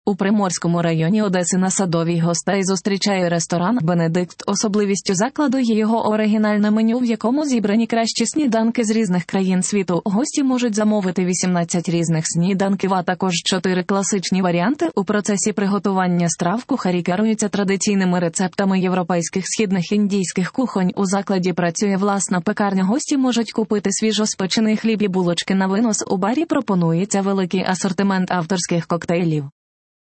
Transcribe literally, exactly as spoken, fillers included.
У Приморському районі Одеси на Садовій гостей зустрічає ресторан «Бенедикт». Особливістю закладу є його оригінальне меню, в якому зібрані кращі сніданки з різних країн світу. Гості можуть замовити вісімнадцять різних сніданків, а також чотири класичні варіанти. У процесі приготування страв кухарі керуються традиційними рецептами європейських, східних, індійських кухонь. У закладі працює власна пекарня. Гості можуть купити свіжоспечений хліб і булочки на винос. У барі пропонується великий асортимент авторських коктейлів.